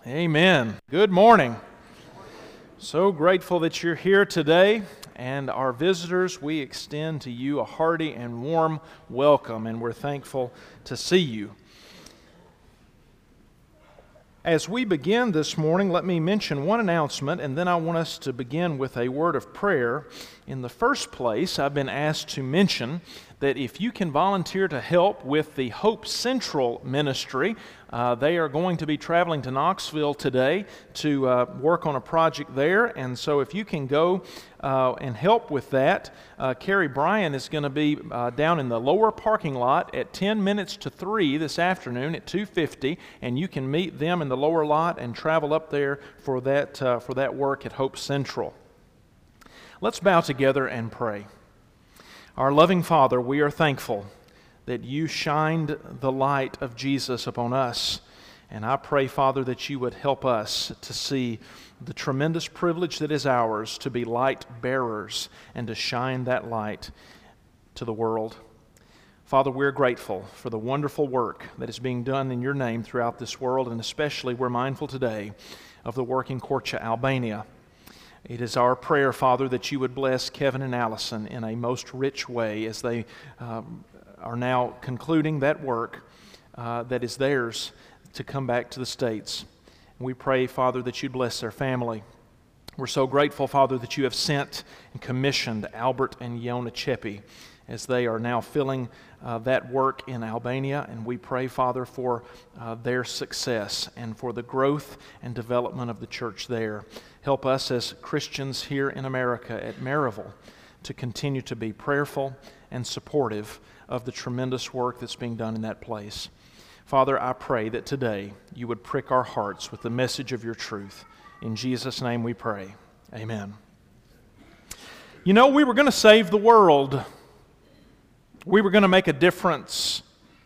Amen. Good morning. So grateful that you're here today, and our visitors, we extend to you a hearty and warm welcome, and we're thankful to see you. As we begin this morning, let me mention one announcement, and then I want us to begin with a word of prayer. In the first place, I've been asked to mention that if you can volunteer to help with the Hope Central Ministry, they are going to be traveling to Knoxville today to work on a project there, and so if you can go and help with that, Carrie Bryan is going to be down in the lower parking lot at 10 minutes to 3 this afternoon at 2:50, and you can meet them in the lower lot and travel up there for that work at Hope Central. Let's bow together and pray. Our loving Father, we are thankful that you shined the light of Jesus upon us. And I pray, Father, that you would help us to see the tremendous privilege that is ours to be light bearers and to shine that light to the world. Father, we're grateful for the wonderful work that is being done in your name throughout this world, and especially we're mindful today of the work in Korcha, Albania. It is our prayer, Father, that you would bless Kevin and Allison in a most rich way as they are now concluding that work that is theirs to come back to the States. We pray, Father, that you'd bless their family. We're so grateful, Father, that you have sent and commissioned Albert and Yona Chepi as they are now filling that work in Albania, and we pray, Father, for their success and for the growth and development of the church there. Help us as Christians here in America at Maryville to continue to be prayerful and supportive of the tremendous work that's being done in that place. Father, I pray that today you would prick our hearts with the message of your truth. In Jesus' name we pray. Amen. You know, we were going to save the world. We were going to make a difference.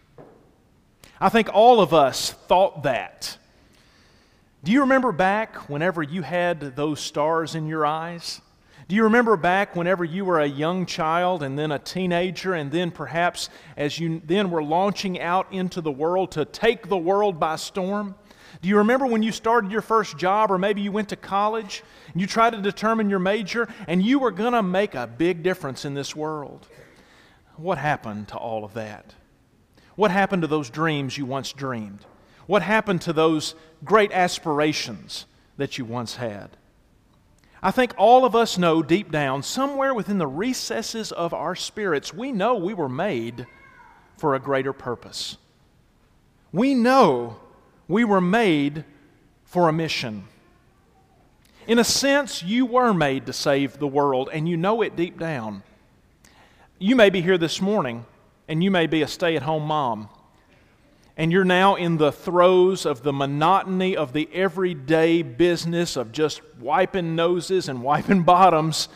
I think all of us thought that. Do you remember back whenever you had those stars in your eyes? Do you remember back whenever you were a young child and then a teenager, and then perhaps as you then were launching out into the world to take the world by storm? Do you remember when you started your first job, or maybe you went to college and you tried to determine your major and you were going to make a big difference in this world? What happened to all of that? What happened to those dreams you once dreamed? What happened to those great aspirations that you once had? I think all of us know deep down, somewhere within the recesses of our spirits, we know we were made for a greater purpose. We know we were made for a mission. In a sense, you were made to save the world, and you know it deep down. You may be here this morning, and you may be a stay-at-home mom, and you're now in the throes of the monotony of the everyday business of just wiping noses and wiping bottoms,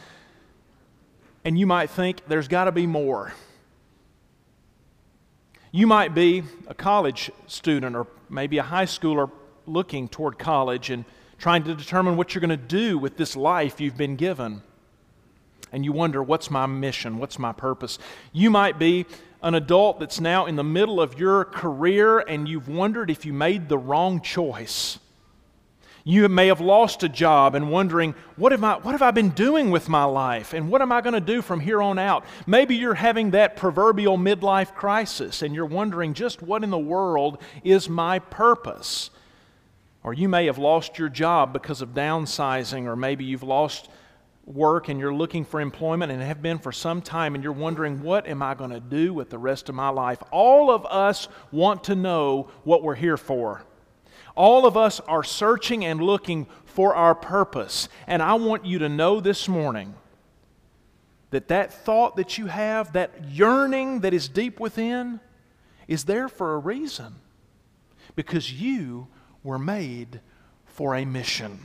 and you might think there's got to be more. You might be a college student or maybe a high schooler looking toward college and trying to determine what you're going to do with this life you've been given. And you wonder, what's my mission? What's my purpose? You might be an adult that's now in the middle of your career and you've wondered if you made the wrong choice. You may have lost a job and wondering, what have I been doing with my life? And what am I going to do from here on out? Maybe you're having that proverbial midlife crisis and you're wondering, just what in the world is my purpose? Or you may have lost your job because of downsizing, or maybe you've lost work and you're looking for employment and have been for some time, and you're wondering, what am I going to do with the rest of my life? All of us want to know what we're here for. All of us are searching and looking for our purpose. And I want you to know this morning that that thought that you have, that yearning that is deep within, is there for a reason. Because you were made for a mission.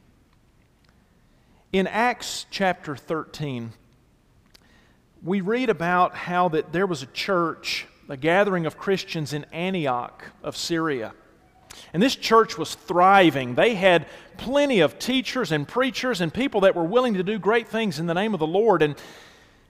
In Acts chapter 13, we read about how that there was a church, a gathering of Christians in Antioch of Syria. And this church was thriving. They had plenty of teachers and preachers and people that were willing to do great things in the name of the Lord.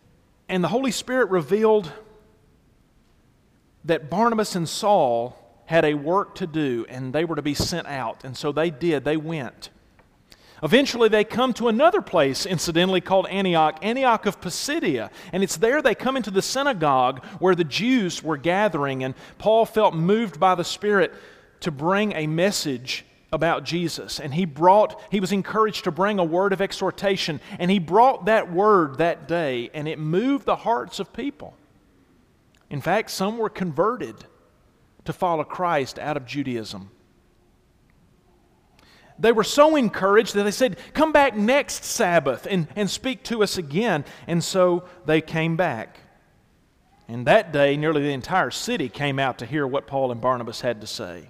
And the Holy Spirit revealed that Barnabas and Saul had a work to do, and they were to be sent out. And so they did. They went. Eventually, they come to another place, incidentally, called Antioch of Pisidia. And it's there they come into the synagogue where the Jews were gathering. And Paul felt moved by the Spirit to bring a message about Jesus. And he was encouraged to bring a word of exhortation. And he brought that word that day, and it moved the hearts of people. In fact, some were converted to follow Christ out of Judaism. They were so encouraged that they said, "Come back next Sabbath and speak to us again." And so they came back. And that day, nearly the entire city came out to hear what Paul and Barnabas had to say.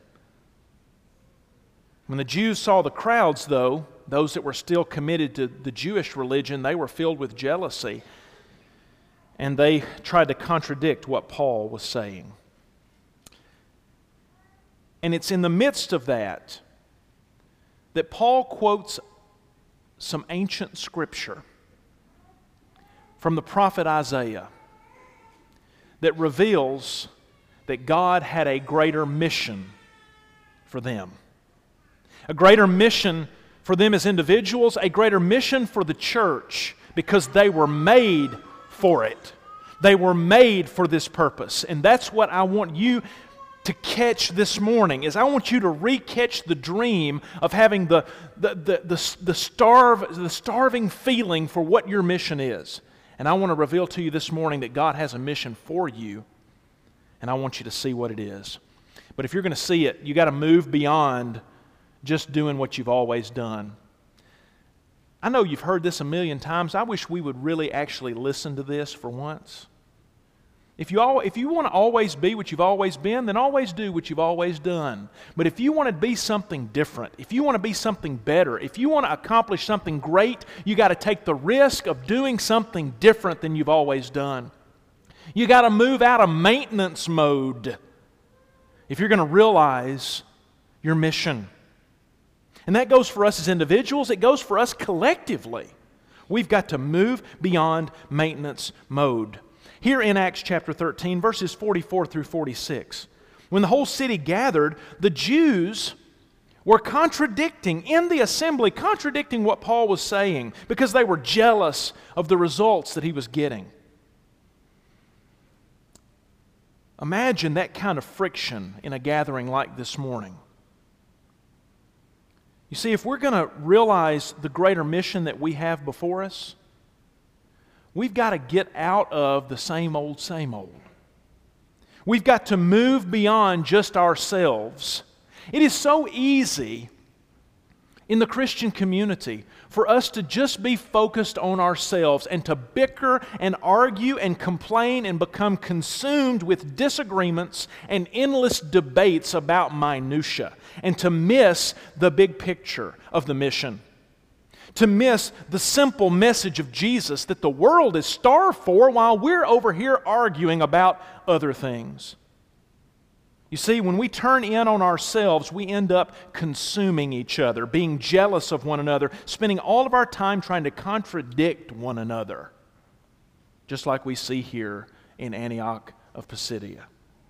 When the Jews saw the crowds, though, those that were still committed to the Jewish religion, they were filled with jealousy. And they tried to contradict what Paul was saying. And it's in the midst of that Paul quotes some ancient scripture from the prophet Isaiah that reveals that God had a greater mission for them. A greater mission for them as individuals, a greater mission for the church, because they were made for it. They were made for this purpose. And that's what I want you to catch this morning, is I want you to re-catch the dream of having the starving feeling for what your mission is. And I want to reveal to you this morning that God has a mission for you, and I want you to see what it is. But if you're going to see it, you got to move beyond just doing what you've always done. I know you've heard this a million times. I wish we would really actually listen to this for once. If you want to always be what you've always been, then always do what you've always done. But if you want to be something different, if you want to be something better, if you want to accomplish something great, you got to take the risk of doing something different than you've always done. You got to move out of maintenance mode if you're going to realize your mission. And that goes for us as individuals. It goes for us collectively. We've got to move beyond maintenance mode. Here in Acts chapter 13, verses 44 through 46, when the whole city gathered, the Jews were contradicting in the assembly, contradicting what Paul was saying because they were jealous of the results that he was getting. Imagine that kind of friction in a gathering like this morning. You see, if we're going to realize the greater mission that we have before us, we've got to get out of the same old, same old. We've got to move beyond just ourselves. It is so easy in the Christian community for us to just be focused on ourselves and to bicker and argue and complain and become consumed with disagreements and endless debates about minutia, and to miss the big picture of the mission. To miss the simple message of Jesus that the world is starved for while we're over here arguing about other things. You see, when we turn in on ourselves, we end up consuming each other, being jealous of one another, spending all of our time trying to contradict one another, just like we see here in Antioch of Pisidia.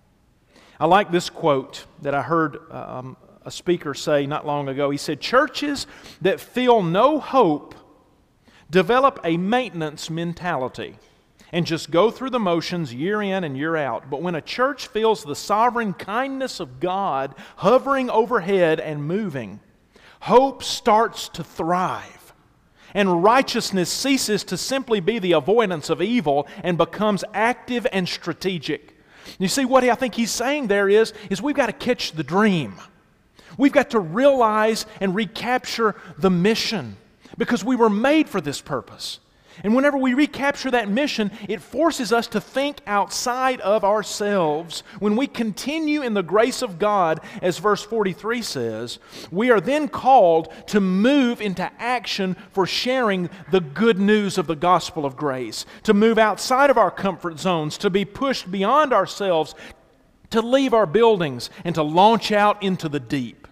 I like this quote that I heard a speaker say not long ago. He said, "Churches that feel no hope develop a maintenance mentality and just go through the motions year in and year out. But when a church feels the sovereign kindness of God hovering overhead and moving, hope starts to thrive, and righteousness ceases to simply be the avoidance of evil and becomes active and strategic." You see, what I think he's saying there is we've got to catch the dream. We've got to realize and recapture the mission, because we were made for this purpose. And whenever we recapture that mission, it forces us to think outside of ourselves. When we continue in the grace of God, as verse 43 says, we are then called to move into action for sharing the good news of the gospel of grace, to move outside of our comfort zones, to be pushed beyond ourselves, to leave our buildings, and to launch out into the deep.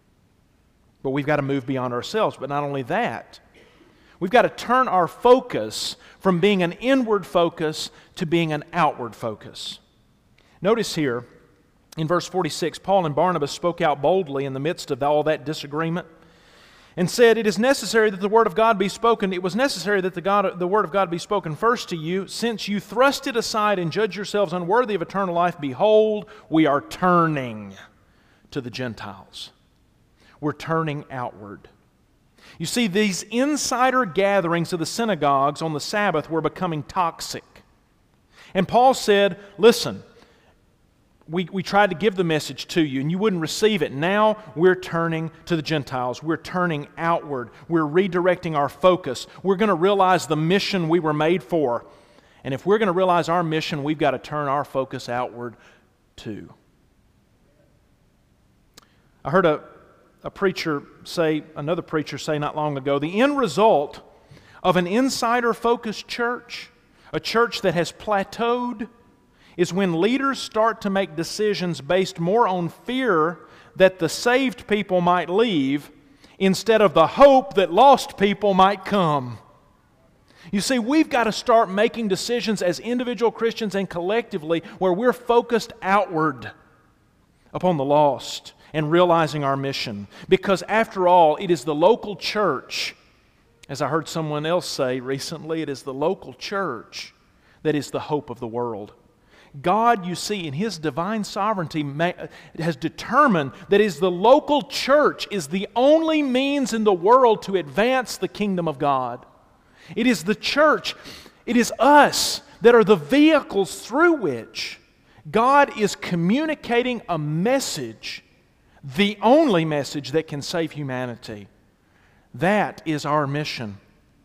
But we've got to move beyond ourselves. But not only that, we've got to turn our focus from being an inward focus to being an outward focus. Notice here In verse 46, Paul and Barnabas spoke out boldly in the midst of all that disagreement and said, "It is necessary that the word of God be spoken. It was necessary that the word of God be spoken first to you. Since you thrust it aside and judge yourselves unworthy of eternal life, behold, we are turning to the Gentiles." We're turning outward. You see, these insider gatherings of the synagogues on the Sabbath were becoming toxic. And Paul said, listen, we tried to give the message to you and you wouldn't receive it. Now we're turning to the Gentiles. We're turning outward. We're redirecting our focus. We're going to realize the mission we were made for. And if we're going to realize our mission, we've got to turn our focus outward too. I heard another preacher say not long ago, the end result of an insider-focused church, a church that has plateaued, is when leaders start to make decisions based more on fear that the saved people might leave instead of the hope that lost people might come. You see, we've got to start making decisions as individual Christians and collectively where we're focused outward upon the lost and realizing our mission. Because after all, it is the local church, as I heard someone else say recently, it is the local church that is the hope of the world. God, you see, in His divine sovereignty has determined that the local church is the only means in the world to advance the kingdom of God. It is the church, it is us that are the vehicles through which God is communicating a message, the only message that can save humanity. That is our mission.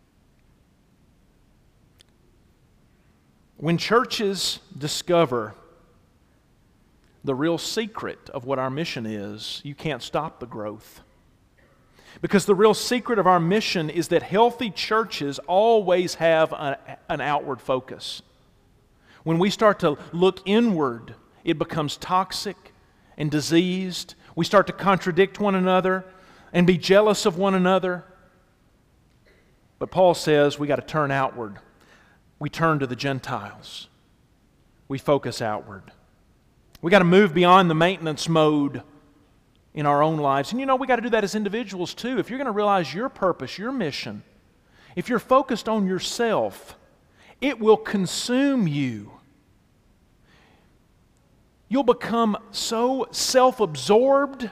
When churches discover the real secret of what our mission is, you can't stop the growth. Because the real secret of our mission is that healthy churches always have an outward focus. When we start to look inward, it becomes toxic and diseased. We start to contradict one another and be jealous of one another. But Paul says we got to turn outward. We turn to the Gentiles. We focus outward. We got to move beyond the maintenance mode in our own lives. And we got to do that as individuals too. If you're going to realize your purpose, your mission, if you're focused on yourself, it will consume you. You'll become so self-absorbed,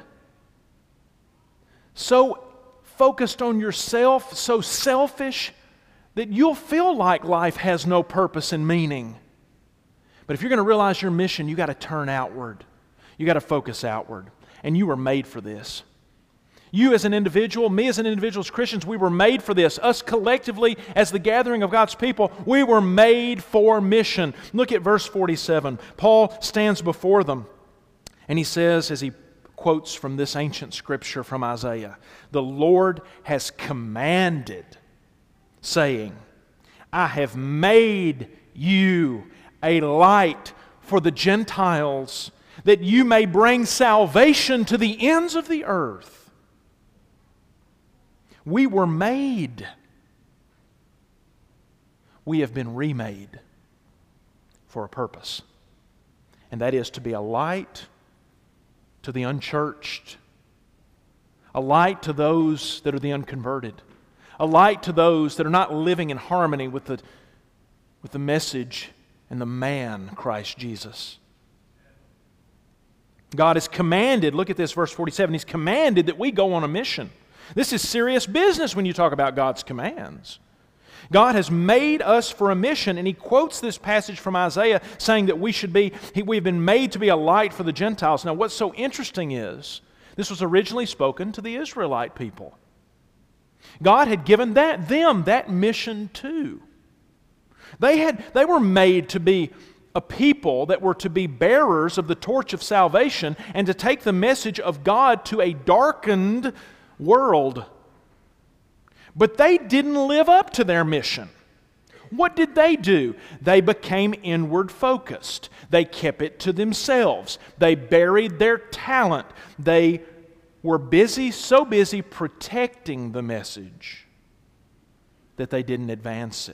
so focused on yourself, so selfish, that you'll feel like life has no purpose and meaning. But if you're going to realize your mission, you got to turn outward. You got to focus outward. And you were made for this. You as an individual, me as an individual, as Christians, we were made for this. Us collectively, as the gathering of God's people, we were made for mission. Look at verse 47. Paul stands before them, and he says, as he quotes from this ancient scripture from Isaiah, "The Lord has commanded, saying, I have made you a light for the Gentiles, that you may bring salvation to the ends of the earth." We were made. We have been remade for a purpose. And that is to be a light to the unchurched, a light to those that are the unconverted, a light to those that are not living in harmony with the message and the man, Christ Jesus. God has commanded, look at this, verse 47, He's commanded that we go on a mission. This is serious business when you talk about God's commands. God has made us for a mission, and He quotes this passage from Isaiah saying that we've been made to be a light for the Gentiles. Now, what's so interesting is, this was originally spoken to the Israelite people. God had given them that mission too. They were made to be a people that were to be bearers of the torch of salvation and to take the message of God to a darkened world. But they didn't live up to their mission. What did they do? They became inward focused. They kept it to themselves. They buried their talent. They were so busy protecting the message that they didn't advance it.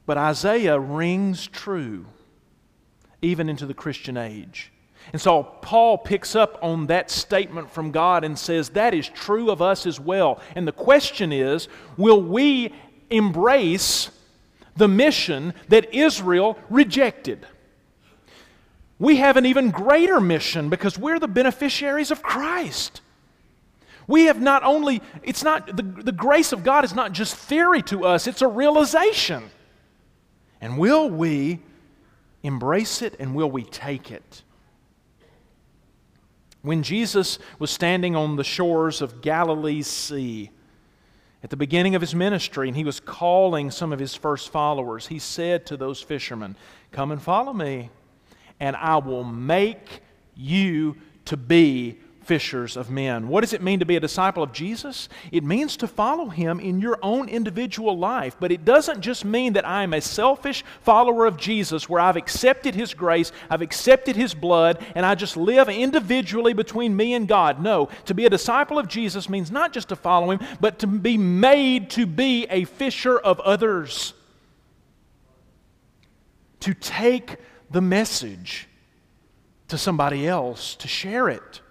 But Isaiah rings true even into the Christian age. And so Paul picks up on that statement from God and says that is true of us as well. And the question is, will we embrace the mission that Israel rejected? We have an even greater mission because we're the beneficiaries of Christ. We have not only, it's not, the grace of God is not just theory to us, it's a realization. And will we embrace it and will we take it? When Jesus was standing on the shores of Galilee's sea at the beginning of His ministry and He was calling some of His first followers, He said to those fishermen, "Come and follow me, and I will make you to be fishers of men." What does it mean to be a disciple of Jesus? It means to follow Him in your own individual life. But it doesn't just mean that I am a selfish follower of Jesus where I've accepted His grace, I've accepted His blood, and I just live individually between me and God. No, to be a disciple of Jesus means not just to follow Him, but to be made to be a fisher of others. To take the message to somebody else, to share it.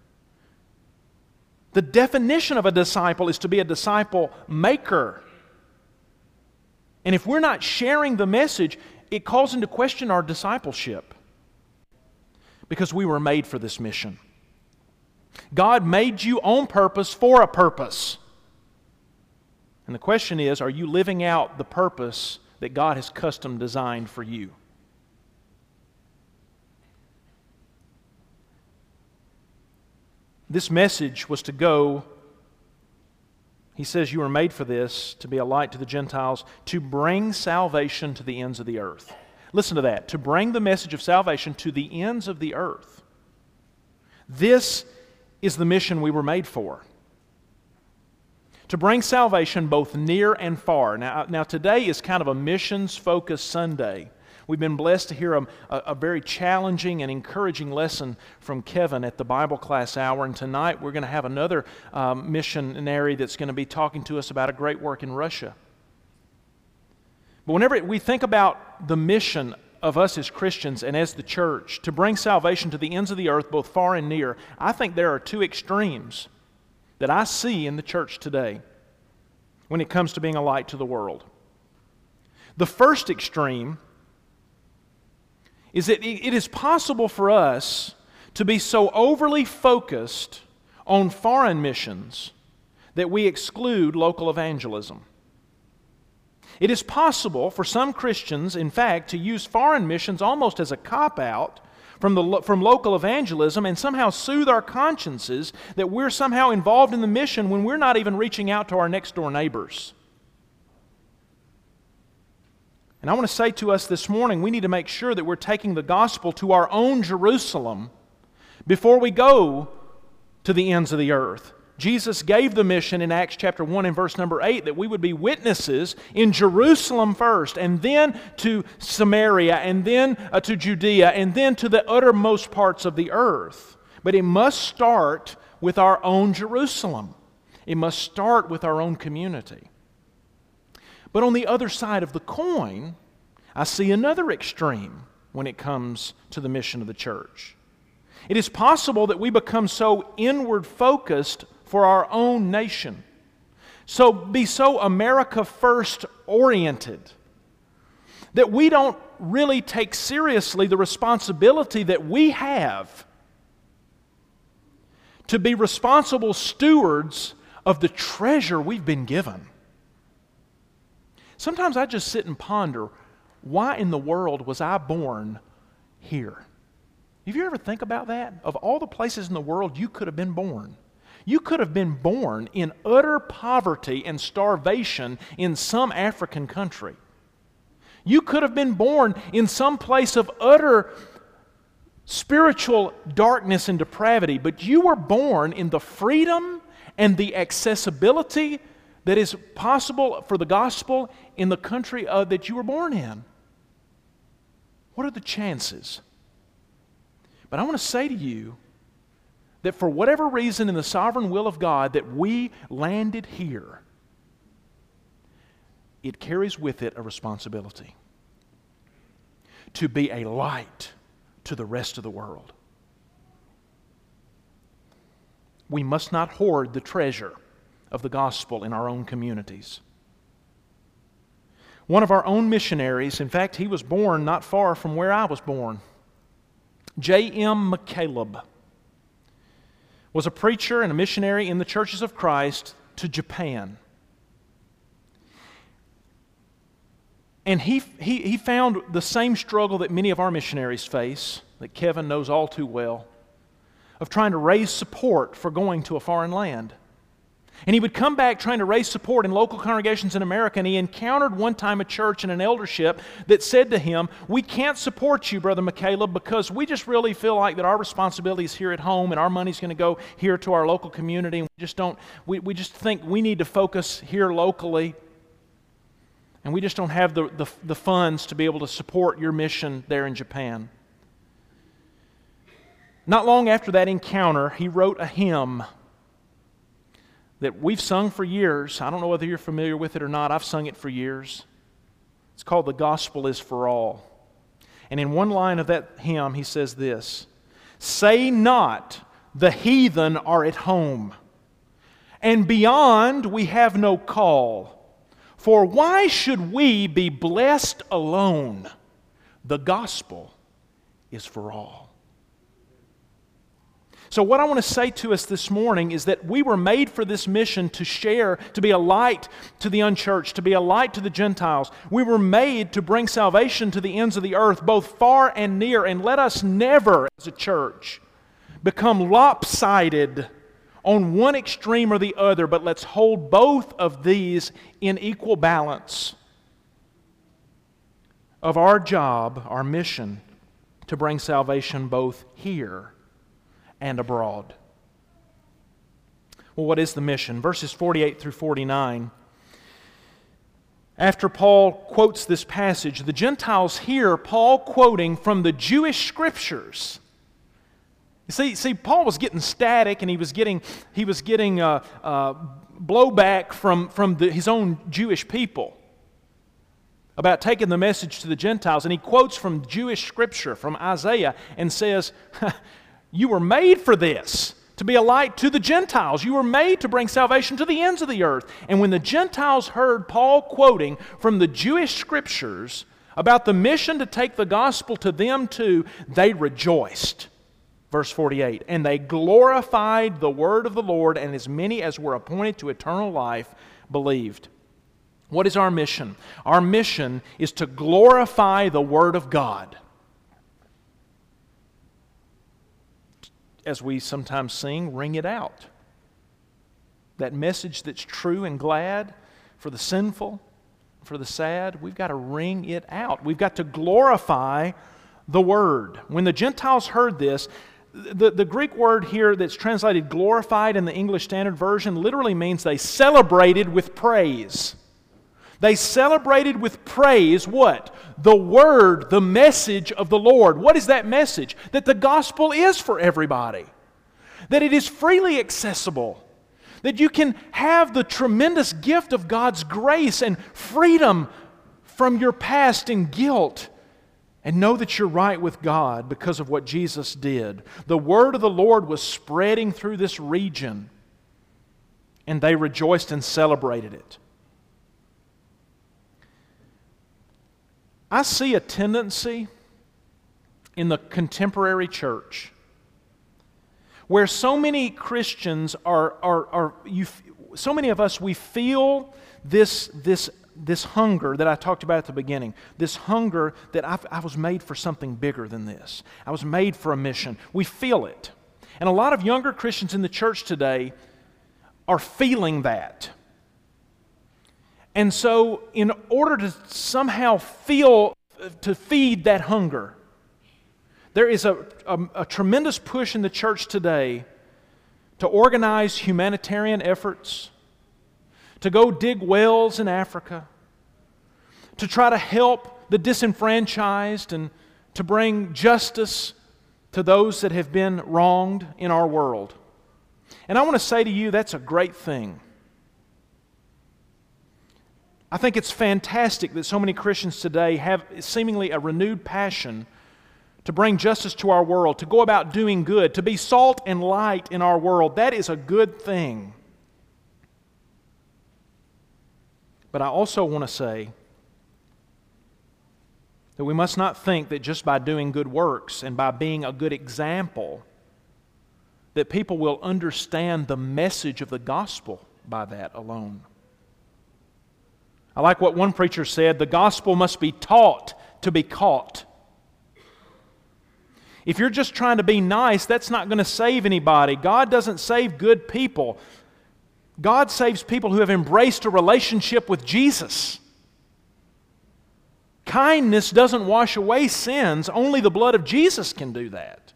The definition of a disciple is to be a disciple maker. And if we're not sharing the message, it calls into question our discipleship. Because we were made for this mission. God made you on purpose for a purpose. And the question is, are you living out the purpose that God has custom designed for you? This message was to go, He says, you were made for this, to be a light to the Gentiles, to bring salvation to the ends of the earth. Listen to that. To bring the message of salvation to the ends of the earth. This is the mission we were made for. To bring salvation both near and far. Now today is kind of a missions-focused Sunday. We've been blessed to hear a very challenging and encouraging lesson from Kevin at the Bible class hour. And tonight we're going to have another missionary that's going to be talking to us about a great work in Russia. But whenever we think about the mission of us as Christians and as the church to bring salvation to the ends of the earth, both far and near, I think there are two extremes that I see in the church today when it comes to being a light to the world. The first extreme is that it is possible for us to be so overly focused on foreign missions that we exclude local evangelism. It is possible for some Christians, in fact, to use foreign missions almost as a cop-out from local evangelism and somehow soothe our consciences that we're somehow involved in the mission when we're not even reaching out to our next-door neighbors. And I want to say to us this morning, we need to make sure that we're taking the gospel to our own Jerusalem before we go to the ends of the earth. Jesus gave the mission in Acts chapter 1 and verse number 8 that we would be witnesses in Jerusalem first, and then to Samaria, and then to Judea, and then to the uttermost parts of the earth. But it must start with our own Jerusalem. It must start with our own community. But on the other side of the coin, I see another extreme when it comes to the mission of the church. It is possible that we become so inward focused for our own nation, be so America first oriented, that we don't really take seriously the responsibility that we have to be responsible stewards of the treasure we've been given. Sometimes I just sit and ponder, why in the world was I born here? Have you ever think about that? Of all the places in the world you could have been born, you could have been born in utter poverty and starvation in some African country. You could have been born in some place of utter spiritual darkness and depravity, but you were born in the freedom and the accessibility that is possible for the gospel in the country that you were born in. What are the chances? But I want to say to you that for whatever reason in the sovereign will of God that we landed here, it carries with it a responsibility to be a light to the rest of the world. We must not hoard the treasure of the gospel in our own communities. One of our own missionaries, in fact, he was born not far from where I was born, J.M. McCaleb, was a preacher and a missionary in the Churches of Christ to Japan. And he found the same struggle that many of our missionaries face, that Kevin knows all too well, of trying to raise support for going to a foreign land. And he would come back trying to raise support in local congregations in America, and he encountered one time a church and an eldership that said to him, "We can't support you, Brother McCaleb, because we just really feel like that our responsibility is here at home and our money's going to go here to our local community, and we just think we need to focus here locally, and we just don't have the funds to be able to support your mission there in Japan." Not long after that encounter, he wrote a hymn that we've sung for years. I don't know whether you're familiar with it or not. I've sung it for years. It's called "The Gospel is for All." And in one line of that hymn, he says this: "Say not, the heathen are at home, and beyond we have no call. For why should we be blessed alone? The gospel is for all." So what I want to say to us this morning is that we were made for this mission to share, to be a light to the unchurched, to be a light to the Gentiles. We were made to bring salvation to the ends of the earth, both far and near. And let us never, as a church, become lopsided on one extreme or the other, but let's hold both of these in equal balance of our job, our mission, to bring salvation both here and abroad. Well, what is the mission? Verses 48 through 49. After Paul quotes this passage, the Gentiles hear Paul quoting from the Jewish Scriptures. You see, Paul was getting static, and he was getting blowback from his own Jewish people about taking the message to the Gentiles. And he quotes from Jewish Scripture, from Isaiah, and says, "You were made for this, to be a light to the Gentiles. You were made to bring salvation to the ends of the earth." And when the Gentiles heard Paul quoting from the Jewish Scriptures about the mission to take the gospel to them too, they rejoiced. Verse 48, "And they glorified the word of the Lord, and as many as were appointed to eternal life believed." What is our mission? Our mission is to glorify the Word of God. As we sometimes sing, ring it out. That message that's true and glad for the sinful, for the sad, we've got to ring it out. We've got to glorify the Word. When the Gentiles heard this, the Greek word here that's translated glorified in the English Standard Version literally means they celebrated with praise. They celebrated with praise what? The Word, the message of the Lord. What is that message? That the gospel is for everybody. That it is freely accessible. That you can have the tremendous gift of God's grace and freedom from your past and guilt, and know that you're right with God because of what Jesus did. The word of the Lord was spreading through this region, and they rejoiced and celebrated it. I see a tendency in the contemporary church where so many Christians so many of us, we feel this hunger that I talked about at the beginning, this hunger that I was made for something bigger than this. I was made for a mission. We feel it. And a lot of younger Christians in the church today are feeling that. And so, in order to somehow to feed that hunger, there is a tremendous push in the church today to organize humanitarian efforts, to go dig wells in Africa, to try to help the disenfranchised and to bring justice to those that have been wronged in our world. And I want to say to you, that's a great thing. I think it's fantastic that so many Christians today have seemingly a renewed passion to bring justice to our world, to go about doing good, to be salt and light in our world. That is a good thing. But I also want to say that we must not think that just by doing good works and by being a good example that people will understand the message of the gospel by that alone. I like what one preacher said, the gospel must be taught to be caught. If you're just trying to be nice, that's not going to save anybody. God doesn't save good people. God saves people who have embraced a relationship with Jesus. Kindness doesn't wash away sins. Only the blood of Jesus can do that.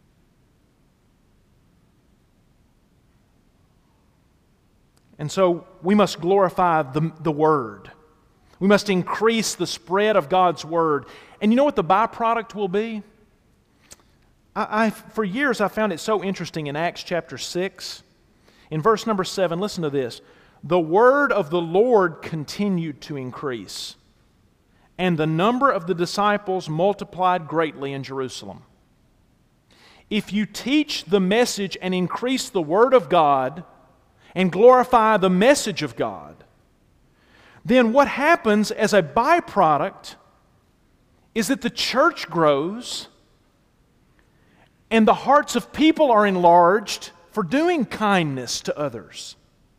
And so we must glorify the Word. We must increase the spread of God's Word. And you know what the byproduct will be? For years I found it so interesting in Acts chapter 6. In verse number 7, listen to this. The word of the Lord continued to increase, and the number of the disciples multiplied greatly in Jerusalem. If you teach the message and increase the Word of God and glorify the message of God, then what happens as a byproduct is that the church grows and the hearts of people are enlarged for doing kindness to others.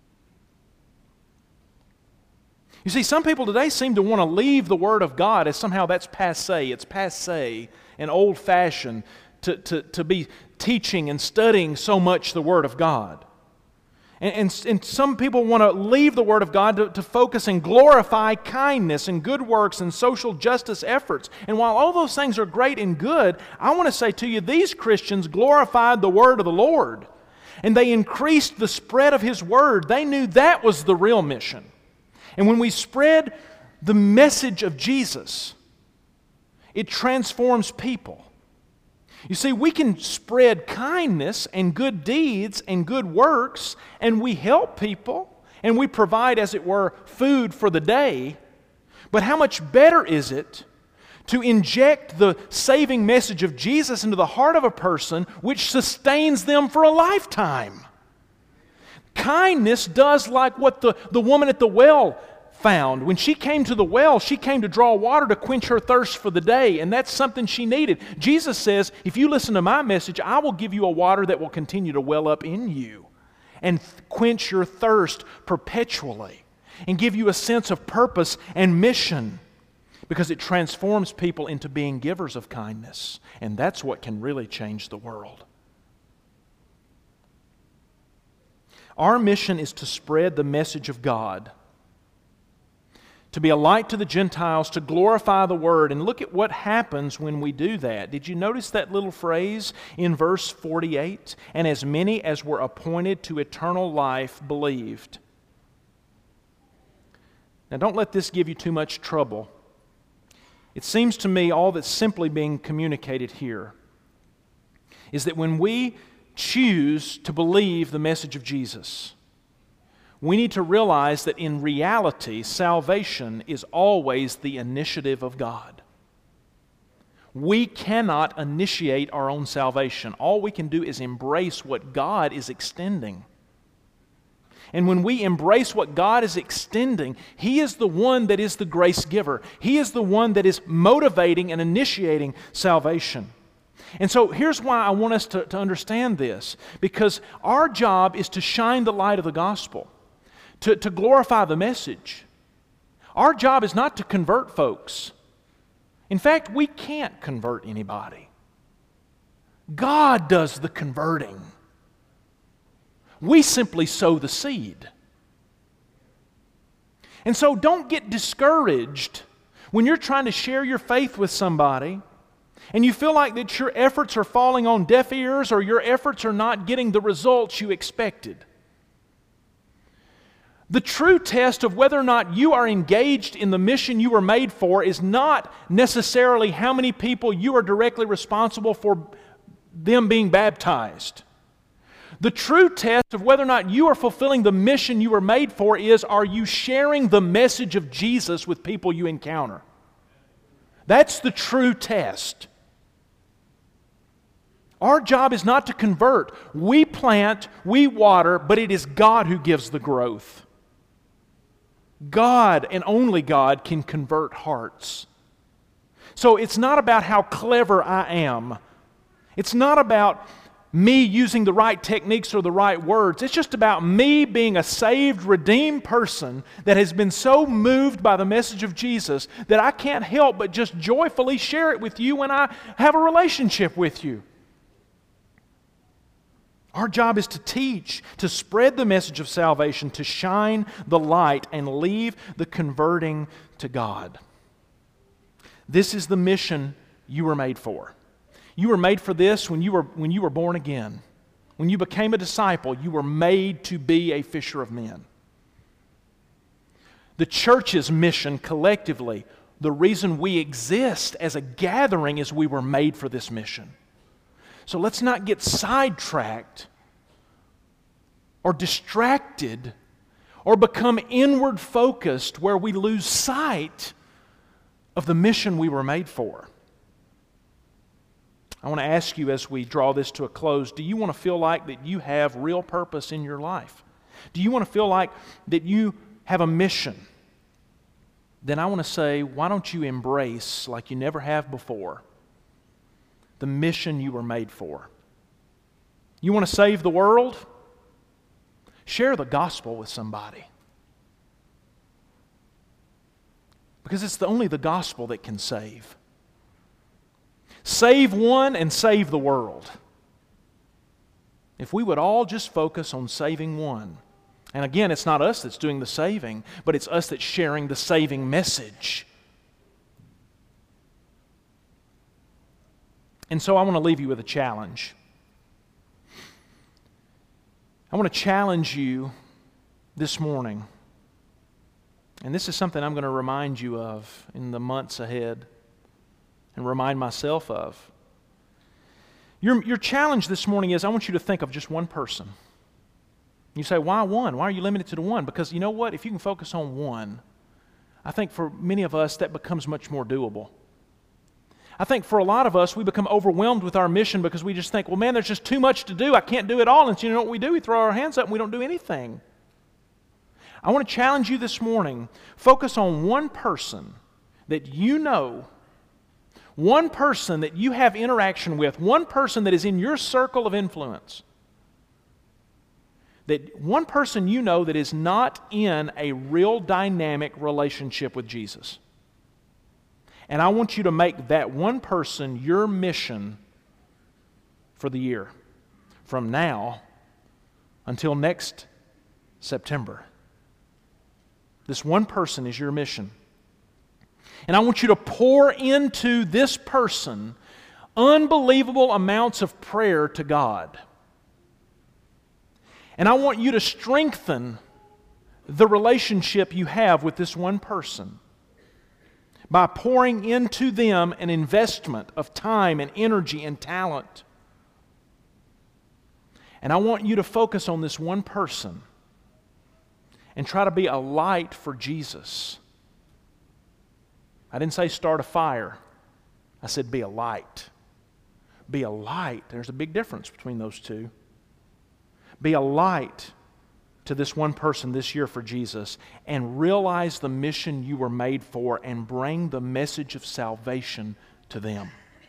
You see, some people today seem to want to leave the Word of God as somehow that's passé. It's passé and old-fashioned to be teaching and studying so much the Word of God. And some people want to leave the Word of God to focus and glorify kindness and good works and social justice efforts. And while all those things are great and good, I want to say to you, these Christians glorified the Word of the Lord. And they increased the spread of His Word. They knew that was the real mission. And when we spread the message of Jesus, it transforms people. You see, we can spread kindness and good deeds and good works, and we help people, and we provide, as it were, food for the day. But how much better is it to inject the saving message of Jesus into the heart of a person, which sustains them for a lifetime? Kindness does like what the woman at the well found. When she came to the well, she came to draw water to quench her thirst for the day, and that's something she needed. Jesus says, if you listen to my message, I will give you a water that will continue to well up in you and quench your thirst perpetually and give you a sense of purpose and mission, because it transforms people into being givers of kindness, and that's what can really change the world. Our mission is to spread the message of God, to be a light to the Gentiles, to glorify the Word. And look at what happens when we do that. Did you notice that little phrase in verse 48? And as many as were appointed to eternal life believed. Now don't let this give you too much trouble. It seems to me all that's simply being communicated here is that when we choose to believe the message of Jesus, we need to realize that in reality, salvation is always the initiative of God. We cannot initiate our own salvation. All we can do is embrace what God is extending. And when we embrace what God is extending, He is the one that is the grace giver. He is the one that is motivating and initiating salvation. And so here's why I want us to understand this. Because our job is to shine the light of the gospel, to glorify the message. Our job is not to convert folks. In fact, we can't convert anybody. God does the converting. We simply sow the seed. And so don't get discouraged when you're trying to share your faith with somebody and you feel like that your efforts are falling on deaf ears or your efforts are not getting the results you expected. The true test of whether or not you are engaged in the mission you were made for is not necessarily how many people you are directly responsible for them being baptized. The true test of whether or not you are fulfilling the mission you were made for is, are you sharing the message of Jesus with people you encounter? That's the true test. Our job is not to convert. We plant, we water, but it is God who gives the growth. God and only God can convert hearts. So it's not about how clever I am. It's not about me using the right techniques or the right words. It's just about me being a saved, redeemed person that has been so moved by the message of Jesus that I can't help but just joyfully share it with you when I have a relationship with you. Our job is to teach, to spread the message of salvation, to shine the light and leave the converting to God. This is the mission you were made for. You were made for this when you were born again. When you became a disciple, you were made to be a fisher of men. The church's mission collectively, the reason we exist as a gathering is we were made for this mission. So let's not get sidetracked or distracted or become inward focused where we lose sight of the mission we were made for. I want to ask you as we draw this to a close, do you want to feel like that you have real purpose in your life? Do you want to feel like that you have a mission? Then I want to say, why don't you embrace, like you never have before, the mission you were made for? You want to save the world? Share the gospel with somebody. Because it's only the gospel that can save. Save one and save the world. If we would all just focus on saving one. And again, it's not us that's doing the saving, but it's us that's sharing the saving message. And so I want to leave you with a challenge. I want to challenge you this morning. And this is something I'm going to remind you of in the months ahead and remind myself of. Your challenge this morning is I want you to think of just one person. You say, why one? Why are you limited to the one? Because you know what? If you can focus on one, I think for many of us that becomes much more doable. I think for a lot of us, we become overwhelmed with our mission because we just think, well, man, there's just too much to do. I can't do it all. And so you know what we do? We throw our hands up and we don't do anything. I want to challenge you this morning. Focus on one person that you know, one person that you have interaction with, one person that is in your circle of influence. That one person you know that is not in a real dynamic relationship with Jesus. And I want you to make that one person your mission for the year. From now until next September. This one person is your mission. And I want you to pour into this person unbelievable amounts of prayer to God. And I want you to strengthen the relationship you have with this one person by pouring into them an investment of time and energy and talent. And I want you to focus on this one person and try to be a light for Jesus. I didn't say start a fire. I said be a light. Be a light. There's a big difference between those two. Be a light to this one person this year for Jesus and realize the mission you were made for and bring the message of salvation to them.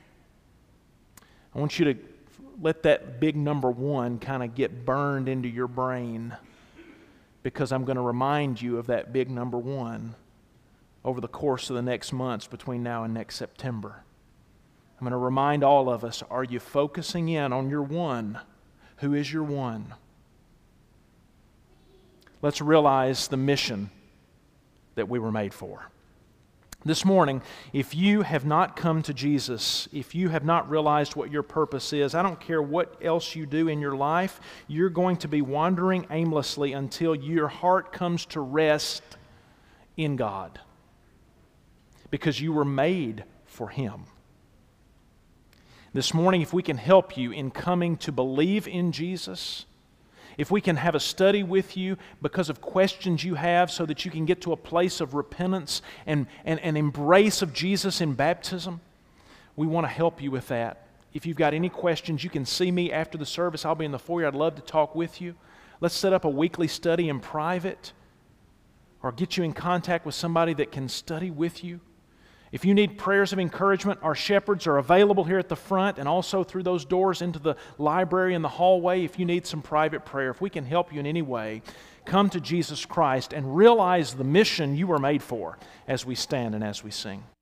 I want you to let that big number one kind of get burned into your brain because I'm going to remind you of that big number one over the course of the next months between now and next September. I'm going to remind all of us, are you focusing in on your one? Who is your one? Let's realize the mission that we were made for. This morning, if you have not come to Jesus, if you have not realized what your purpose is, I don't care what else you do in your life, you're going to be wandering aimlessly until your heart comes to rest in God. Because you were made for Him. This morning, if we can help you in coming to believe in Jesus, if we can have a study with you because of questions you have so that you can get to a place of repentance and embrace of Jesus in baptism, we want to help you with that. If you've got any questions, you can see me after the service. I'll be in the foyer. I'd love to talk with you. Let's set up a weekly study in private or get you in contact with somebody that can study with you. If you need prayers of encouragement, our shepherds are available here at the front and also through those doors into the library and the hallway if you need some private prayer. If we can help you in any way, come to Jesus Christ and realize the mission you were made for as we stand and as we sing.